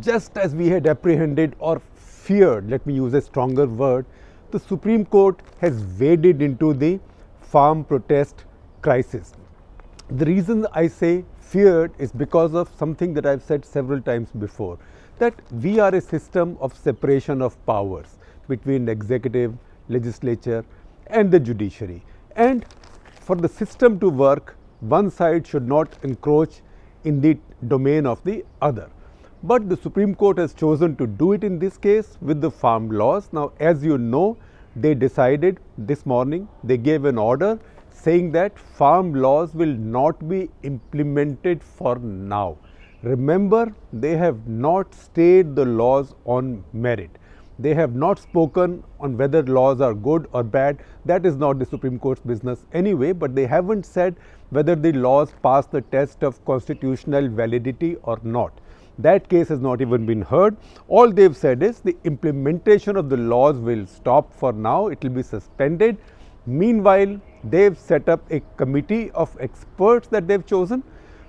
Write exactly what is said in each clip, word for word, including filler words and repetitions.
just as we had apprehended or feared, let me use a stronger word, the Supreme Court has waded into the farm protest crisis. The reason I say feared is because of something that I've said several times before, that we are a system of separation of powers between executive, legislature and the judiciary. And for the system to work, one side should not encroach in the domain of the other. But the Supreme Court has chosen to do it in this case with the farm laws. Now, as you know, they decided this morning, they gave an order saying that farm laws will not be implemented for now. Remember, they have not stayed the laws on merit. They have not spoken on whether laws are good or bad. That is not the Supreme Court's business anyway, but they haven't said whether the laws pass the test of constitutional validity or not. That case has not even been heard. All they've said is the implementation of the laws will stop for now, it will be suspended. Meanwhile, they've set up a committee of experts that they've chosen,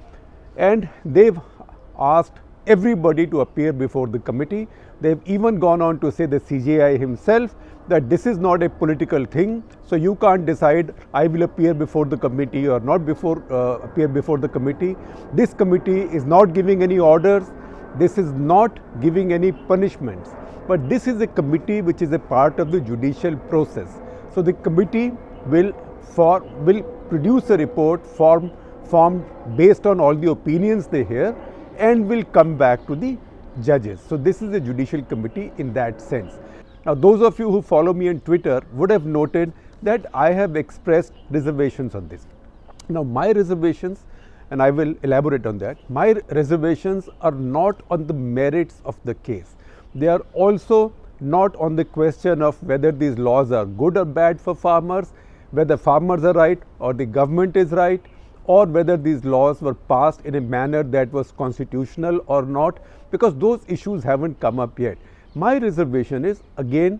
and they've asked everybody to appear before the committee. They've even gone on to say, the C J I himself, that this is not a political thing, so you can't decide I will appear before the committee or not before uh, appear before the committee. This committee is not giving any orders, this is not giving any punishments, but this is a committee which is a part of the judicial process. So the committee will for will produce a report form, formed based on all the opinions they hear, and will come back to the judges. So this is a judicial committee in that sense. Now, those of you who follow me on Twitter would have noted that I have expressed reservations on this. Now, my reservations, and I will elaborate on that, my reservations are not on the merits of the case. They are also not on the question of whether these laws are good or bad for farmers, whether farmers are right or the government is right, or whether these laws were passed in a manner that was constitutional or not, because those issues haven't come up yet. My reservation is again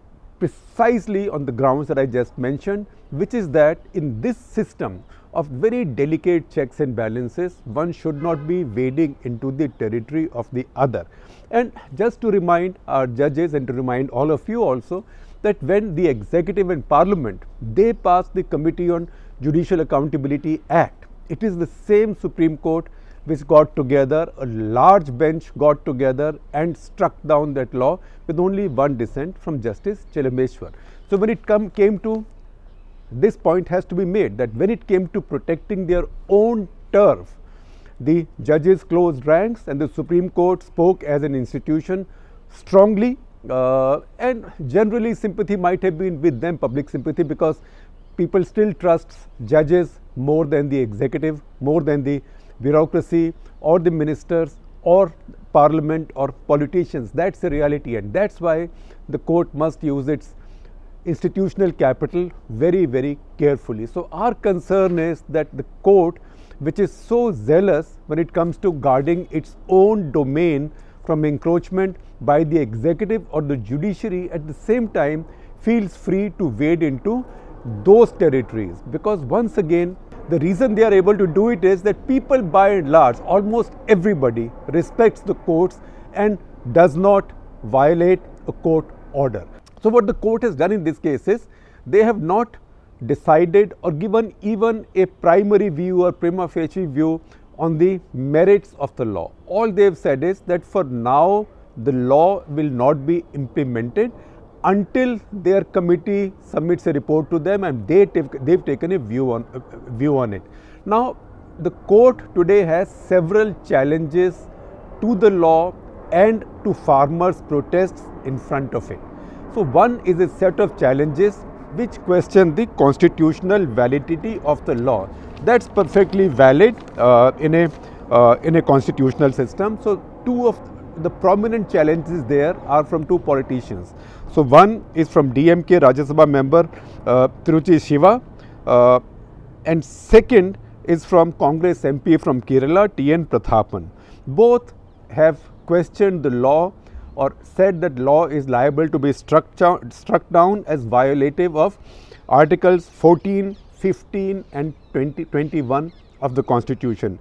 precisely on the grounds that I just mentioned, which is that in this system of very delicate checks and balances, one should not be wading into the territory of the other. And just to remind our judges and to remind all of you also, that when the executive and parliament, they passed the Committee on Judicial Accountability Act, it is the same Supreme Court which got together, a large bench got together and struck down that law with only one dissent from Justice Chelameswar. So when it come, came to, this point has to be made, that when it came to protecting their own turf, the judges closed ranks and the Supreme Court spoke as an institution strongly, uh, and generally sympathy might have been with them, public sympathy, because people still trust judges more than the executive, more than the bureaucracy or the ministers or parliament or politicians. That's the reality, and that's why the court must use its institutional capital very, very carefully. So our concern is that the court, which is so zealous when it comes to guarding its own domain from encroachment by the executive or the judiciary, at the same time feels free to wade into those territories, because once again the reason they are able to do it is that people by and large, almost everybody, respects the courts and does not violate a court order. So what the court has done in this case is, they have not decided or given even a primary view or prima facie view on the merits of the law. All they have said is that for now the law will not be implemented until their committee submits a report to them and they they've taken a view on uh, view on it. Now, the court today has several challenges to the law and to farmers' protests in front of it. So, one is a set of challenges which question the constitutional validity of the law. That's perfectly valid uh, in a uh, in a constitutional system. So, two of the prominent challenges there are from two politicians. So, one is from D M K Rajya Sabha member uh, Tiruchi Shiva, uh, and second is from Congress M P from Kerala, T N Prathapan. Both have questioned the law or said that law is liable to be struck, struck down as violative of Articles fourteen, fifteen and twenty, twenty-one of the Constitution.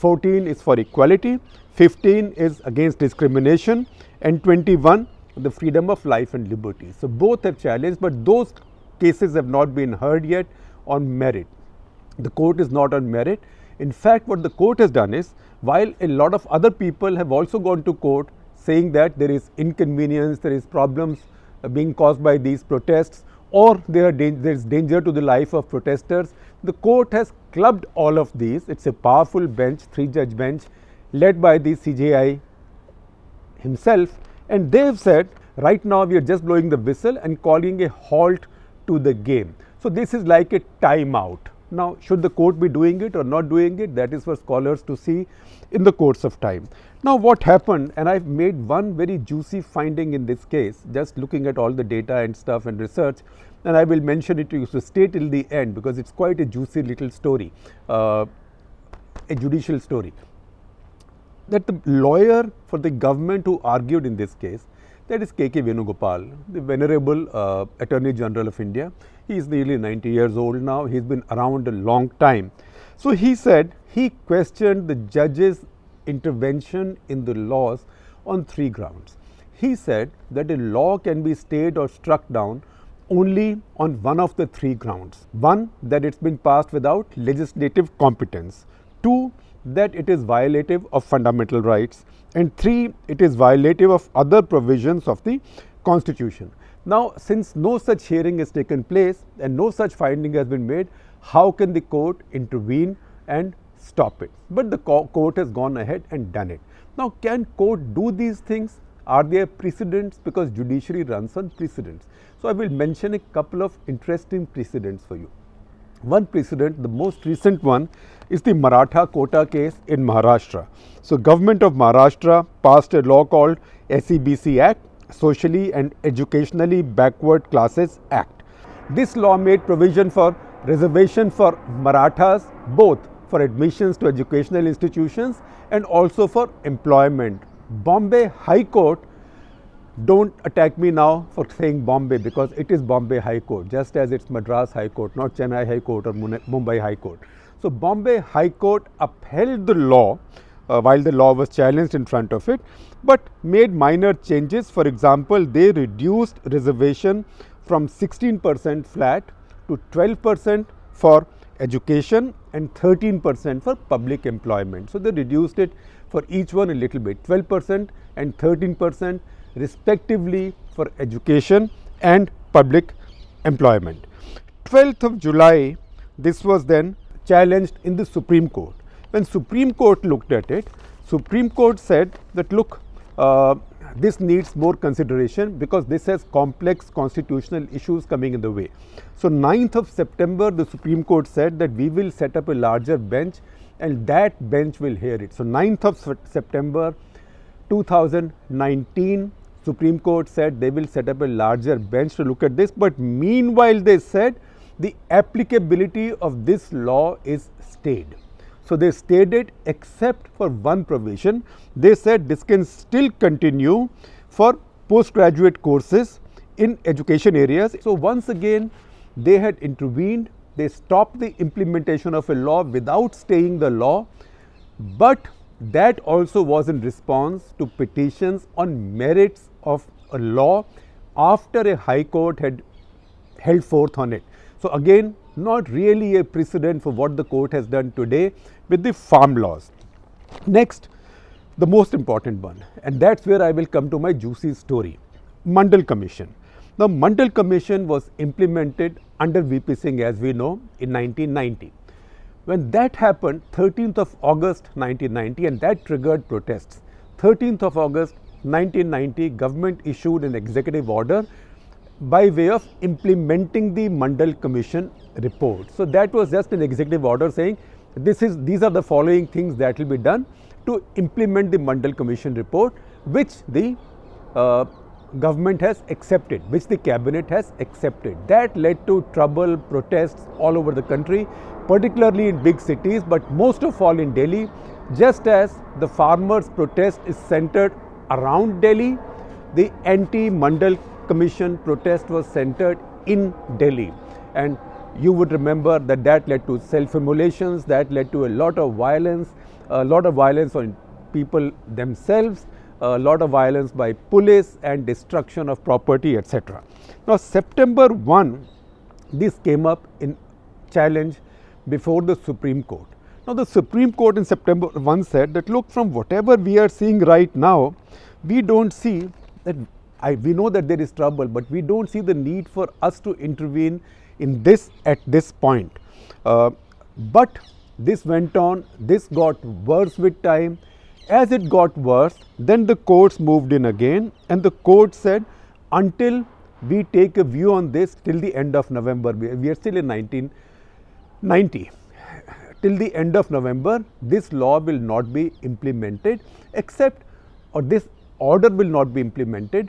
fourteen is for equality, fifteen is against discrimination, and twenty-one the freedom of life and liberty. So both have challenged, but those cases have not been heard yet on merit. The court is not on merit. In fact, what the court has done is, while a lot of other people have also gone to court saying that there is inconvenience, there is problems uh, being caused by these protests, or there, are there is danger to the life of protesters, the court has clubbed all of these. It's a powerful bench, three judge bench led by the C J I himself, and they have said, right now we are just blowing the whistle and calling a halt to the game. So this is like a timeout. Now, should the court be doing it or not doing it? That is for scholars to see in the course of time. Now, what happened, and I've made one very juicy finding in this case, just looking at all the data and stuff and research, and I will mention it to you. So stay till the end, because it's quite a juicy little story, uh, a judicial story. That the lawyer for the government who argued in this case, that is K K Venugopal, the venerable uh, Attorney General of India. He is nearly ninety years old now. He's been around a long time. So he said he questioned the judge's intervention in the laws on three grounds. He said that a law can be stayed or struck down only on one of the three grounds. One, that it's been passed without legislative competence. Two, that it is violative of fundamental rights. And three, it is violative of other provisions of the Constitution. Now, since no such hearing has taken place and no such finding has been made, how can the court intervene and stop it? But the co court has gone ahead and done it. Now, can court do these things? Are there precedents? Because judiciary runs on precedents. So, I will mention a couple of interesting precedents for you. One precedent, the most recent one, is the Maratha quota case in Maharashtra. So, government of Maharashtra passed a law called S E B C Act, Socially and Educationally Backward Classes Act. This law made provision for reservation for Marathas, both for admissions to educational institutions and also for employment. Bombay High Court, don't attack me now for saying Bombay, because it is Bombay High Court, just as it's Madras High Court, not Chennai High Court or Mumbai High Court. So Bombay High Court upheld the law uh, while the law was challenged in front of it, but made minor changes. For example, they reduced reservation from sixteen percent flat to twelve percent for education and thirteen percent for public employment. So they reduced it for each one a little bit, twelve percent and thirteen percent respectively for education and public employment. twelfth of July, this was then challenged in the Supreme Court. When Supreme Court looked at it, Supreme Court said that, look, uh, this needs more consideration because this has complex constitutional issues coming in the way. So ninth of September, the Supreme Court said that we will set up a larger bench and that bench will hear it. So ninth of September two thousand nineteen, Supreme Court said they will set up a larger bench to look at this, but meanwhile they said the applicability of this law is stayed. So they stayed it except for one provision. They said this can still continue for postgraduate courses in education areas. So once again they had intervened, they stopped the implementation of a law without staying the law, but that also was in response to petitions on merits of a law after a high court had held forth on it. So again, not really a precedent for what the court has done today with the farm laws. Next, the most important one, and that's where I will come to my juicy story, Mandal Commission. The Mandal Commission was implemented under V P Singh, as we know, in nineteen ninety. When that happened, thirteenth of August nineteen ninety, and that triggered protests. thirteenth of August nineteen ninety, government issued an executive order by way of implementing the Mandal Commission report. So that was just an executive order saying this is these are the following things that will be done to implement the Mandal Commission report, which the uh, government has accepted, which the cabinet has accepted. That led to trouble, protests all over the country, particularly in big cities, but most of all in Delhi. Just as the farmers' protest is centered around Delhi, the anti-Mandal Commission protest was centered in Delhi, and you would remember that that led to self-immolations, that led to a lot of violence, a lot of violence on people themselves, a lot of violence by police and destruction of property, et cetera. Now, September first, this came up in challenge before the Supreme Court. Now, the Supreme Court in September first said that, look, from whatever we are seeing right now, we don't see that, I, we know that there is trouble, but we don't see the need for us to intervene in this at this point. Uh, but this went on, this got worse with time. As it got worse, then the courts moved in again, and the court said, until we take a view on this till the end of November, we are still in nineteen ninety, till the end of November, this law will not be implemented except, or this order will not be implemented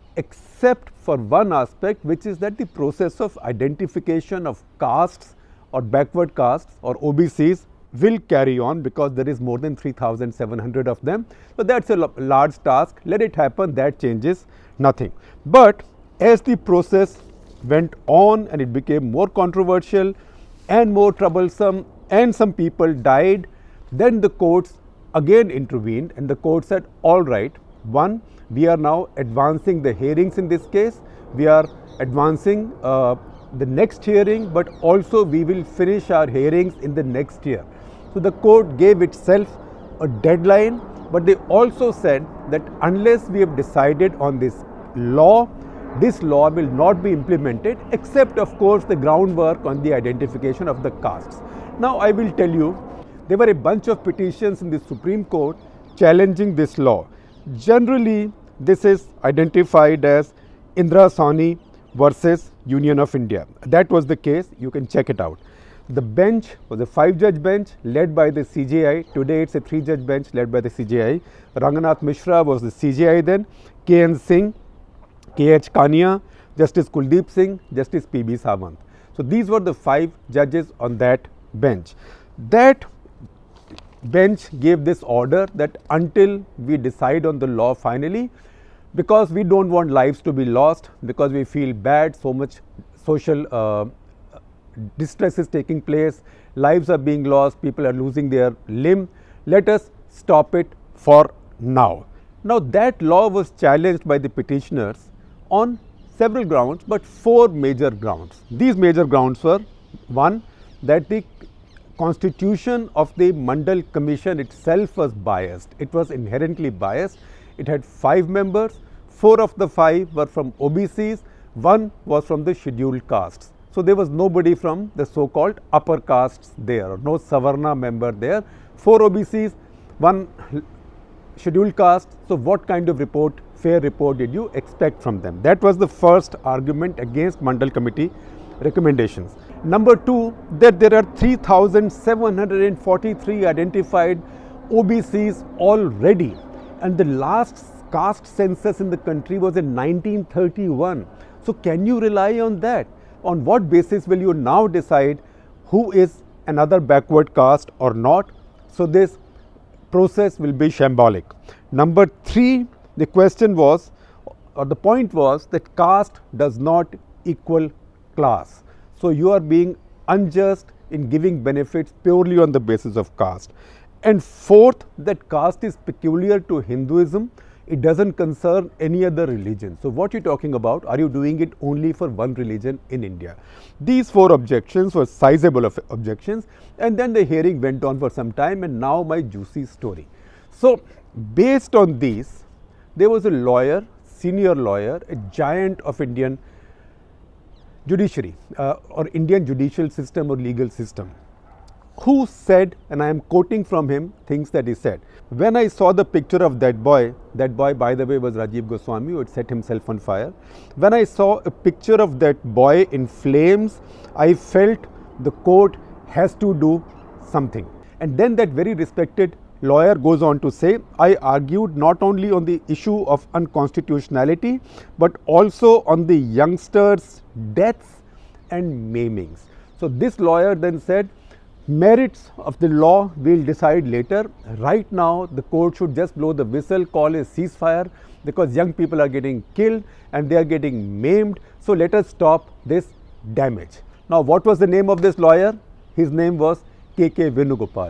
except for one aspect, which is that the process of identification of castes or backward castes or O B Cs will carry on, because there is more than three thousand seven hundred of them. So, that is a large task, let it happen, that changes nothing. But as the process went on and it became more controversial and more troublesome and some people died, then the courts again intervened, and the court said, all right, one, we are now advancing the hearings in this case, we are advancing uh, the next hearing, but also we will finish our hearings in the next year. So, the court gave itself a deadline, but they also said that unless we have decided on this law, this law will not be implemented, except of course the groundwork on the identification of the castes. Now, I will tell you, there were a bunch of petitions in the Supreme Court challenging this law. Generally, this is identified as Indra Sawhney versus Union of India. That was the case, you can check it out. The bench was a five judge bench led by the C J I. Today it's a three judge bench led by the C J I. Ranganath Mishra was the C J I then, K N Singh, K H Kania, Justice Kuldeep Singh, Justice P B Sawant. So, these were the five judges on that bench. That bench gave this order that until we decide on the law finally, because we don't want lives to be lost, because we feel bad, so much social uh, distress is taking place, lives are being lost, people are losing their limb, let us stop it for now. Now, that law was challenged by the petitioners on several grounds, but four major grounds. These major grounds were, one, that the constitution of the Mandal Commission itself was biased. It was inherently biased. It had five members, four of the five were from O B Cs, one was from the scheduled castes. So, there was nobody from the so called upper castes there, no Savarna member there, four O B Cs, one scheduled caste. So, what kind of report, fair report did you expect from them? That was the first argument against Mandal Committee recommendations. Number two, that there are three thousand seven hundred forty-three identified O B Cs already, and the last caste census in the country was in nineteen thirty-one. So, can you rely on that? On what basis will you now decide who is another backward caste or not? So, this process will be shambolic. Number three, the question was, or the point was, that caste does not equal class. So, you are being unjust in giving benefits purely on the basis of caste. And fourth, that caste is peculiar to Hinduism, it does not concern any other religion. So, what you are talking about, are you doing it only for one religion in India? These four objections were sizable of objections, and then the hearing went on for some time, and now my juicy story. So, based on these, there was a lawyer, senior lawyer, a giant of Indian judiciary uh, or Indian judicial system or legal system, who said, and I am quoting from him things that he said, when I saw the picture of that boy, that boy by the way was Rajiv Goswami, who had set himself on fire. When I saw a picture of that boy in flames, I felt the court has to do something. And then that very respected lawyer goes on to say, I argued not only on the issue of unconstitutionality, but also on the youngsters' deaths and maimings. So, this lawyer then said, merits of the law we will decide later. Right now, the court should just blow the whistle, call a ceasefire, because young people are getting killed and they are getting maimed. So, let us stop this damage. Now, what was the name of this lawyer? His name was K K Venugopal.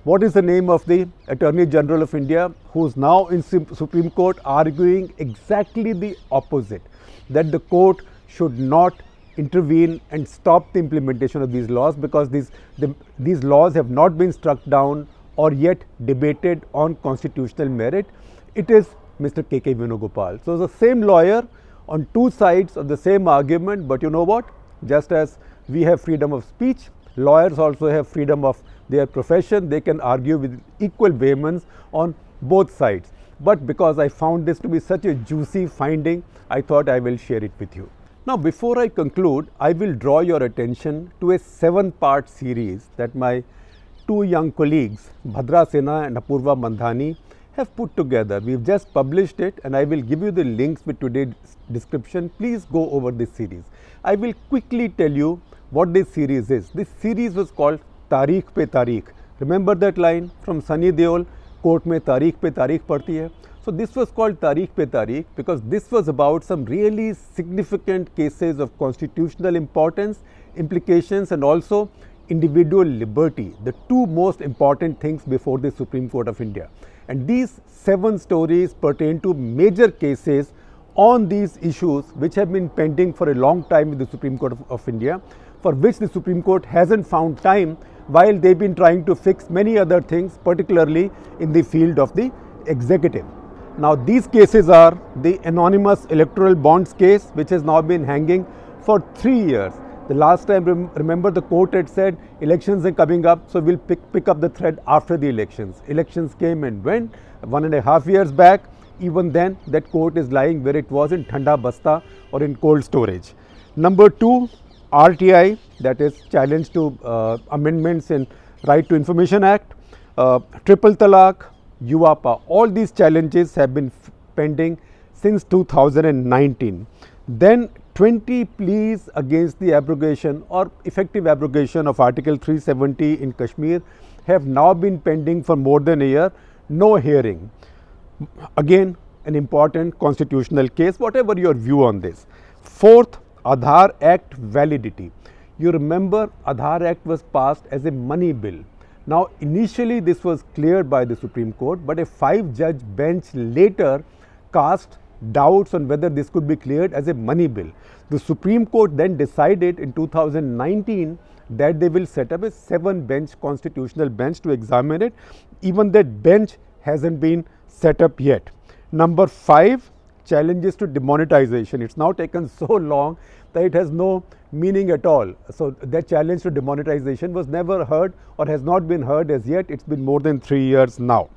What is the name of the Attorney General of India, who is now in Supreme Court arguing exactly the opposite, that the court should not intervene and stop the implementation of these laws, because these, the, these laws have not been struck down or yet debated on constitutional merit. It is Mister K K Venugopal. So, the same lawyer on two sides of the same argument, but you know what? Just as we have freedom of speech, lawyers also have freedom of their profession. They can argue with equal vehemence on both sides. But because I found this to be such a juicy finding, I thought I will share it with you. Now, before I conclude, I will draw your attention to a seven-part series that my two young colleagues, Bhadra Sinha and Apurva Mandhani, have put together. We've just published it, and I will give you the links with today's description. Please go over this series. I will quickly tell you what this series is. This series was called Tarikh Pe Tarikh. Remember that line from Sunny Deol, court mein Tarikh Pe Tarikh padti hai. So, this was called Tarikh Pe Tarikh because this was about some really significant cases of constitutional importance, implications, and also individual liberty, the two most important things before the Supreme Court of India. And these seven stories pertain to major cases on these issues which have been pending for a long time in the Supreme Court of, of India, for which the Supreme Court hasn't found time while they've been trying to fix many other things, particularly in the field of the executive. Now, these cases are the anonymous electoral bonds case, which has now been hanging for three years. The last time, rem remember, the court had said elections are coming up, so we'll pick, pick up the thread after the elections. Elections came and went one and a half years back. Even then, that court is lying where it was in Thanda Basta or in cold storage. Number two, R T I, that is challenge to uh, amendments in Right to Information Act, uh, Triple Talaq, U A P A. All these challenges have been pending since two thousand nineteen. Then twenty pleas against the abrogation or effective abrogation of Article three seventy in Kashmir have now been pending for more than a year, no hearing. Again, an important constitutional case, whatever your view on this. Fourth, Aadhaar Act validity. You remember Aadhaar Act was passed as a money bill. Now, initially this was cleared by the Supreme Court, but a five-judge bench later cast doubts on whether this could be cleared as a money bill. The Supreme Court then decided in two thousand nineteen that they will set up a seven-bench constitutional bench to examine it. Even that bench hasn't been set up yet. Number five, challenges to demonetization. It's now taken so long that it has no meaning at all. So, that challenge to demonetization was never heard or has not been heard as yet. It's been more than three years now.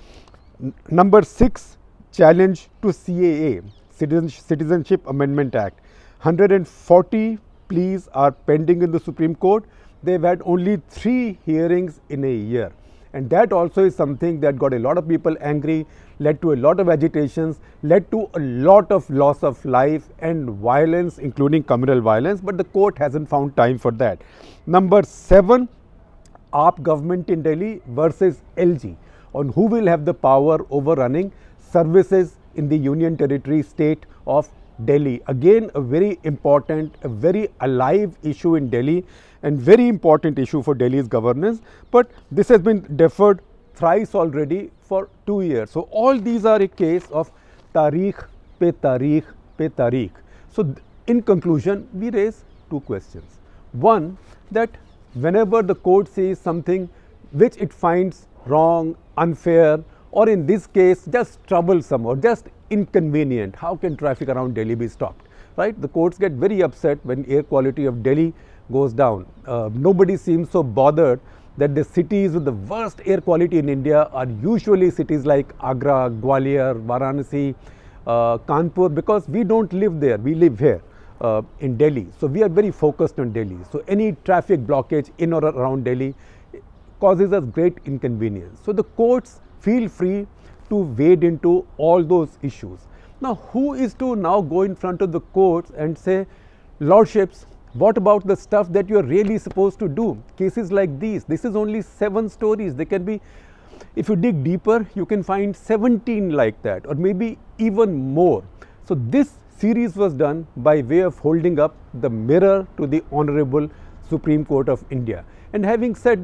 N number six, challenge to C A A, Citizenship Amendment Act. one hundred forty pleas are pending in the Supreme Court. They've had only three hearings in a year. And that also is something that got a lot of people angry, led to a lot of agitations, led to a lot of loss of life and violence, including communal violence, but the court hasn't found time for that. Number seven, A A P government in Delhi versus L G on who will have the power over running services in the Union Territory state of Delhi. Again, a very important, a very alive issue in Delhi and very important issue for Delhi's governance, but this has been deferred thrice already for two years. So, all these are a case of Tarikh Pe Tarikh Pe Tarikh. So, in conclusion, we raise two questions. One, that whenever the court says something which it finds wrong, unfair, or in this case just troublesome or just inconvenient, how can traffic around Delhi be stopped, right? The courts get very upset when air quality of Delhi goes down. Uh, nobody seems so bothered that the cities with the worst air quality in India are usually cities like Agra, Gwalior, Varanasi, uh, Kanpur, because we don't live there, we live here uh, in Delhi. So, we are very focused on Delhi. So, any traffic blockage in or around Delhi causes us great inconvenience. So, the courts feel free to wade into all those issues. Now, who is to now go in front of the courts and say, Lordships, what about the stuff that you are really supposed to do? Cases like these, this is only seven stories. They can be, if you dig deeper, you can find seventeen like that, or maybe even more. So, this series was done by way of holding up the mirror to the Honorable Supreme Court of India. And having said that,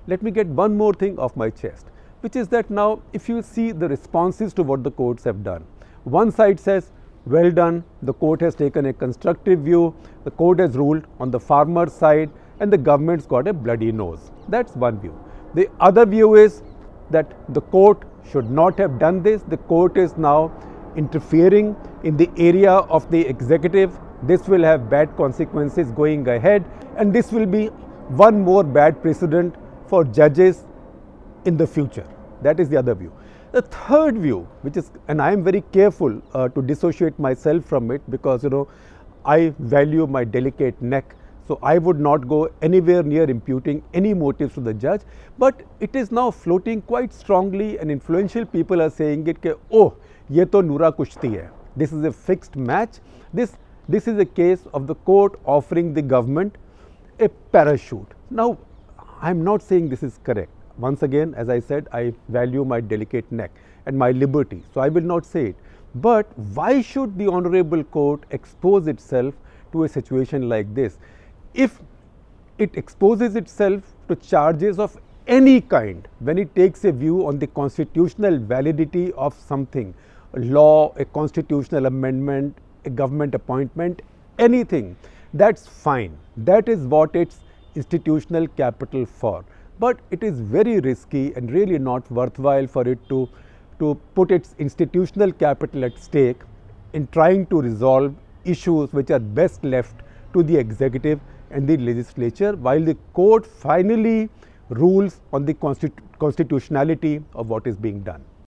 let me get one more thing off my chest, which is that now if you see the responses to what the courts have done, one side says, well done, the court has taken a constructive view, the court has ruled on the farmer's side and the government's got a bloody nose. That's one view. The other view is that the court should not have done this. The court is now interfering in the area of the executive. This will have bad consequences going ahead, and this will be one more bad precedent for judges in the future. That is the other view. The third view, which is, and I am very careful uh, to dissociate myself from it, because you know I value my delicate neck, so I would not go anywhere near imputing any motives to the judge. But it is now floating quite strongly, and influential people are saying it ke, oh, ye to Noora Kushti hai. This is a fixed match. This this is a case of the court offering the government a parachute. Now, I am not saying this is correct. Once again, as I said, I value my delicate neck and my liberty, so I will not say it. But why should the Honorable Court expose itself to a situation like this? If it exposes itself to charges of any kind, when it takes a view on the constitutional validity of something, a law, a constitutional amendment, a government appointment, anything, that's fine. That is what it's institutional capital for. But it is very risky and really not worthwhile for it to, to put its institutional capital at stake in trying to resolve issues which are best left to the executive and the legislature, while the court finally rules on the constitu- constitutionality of what is being done.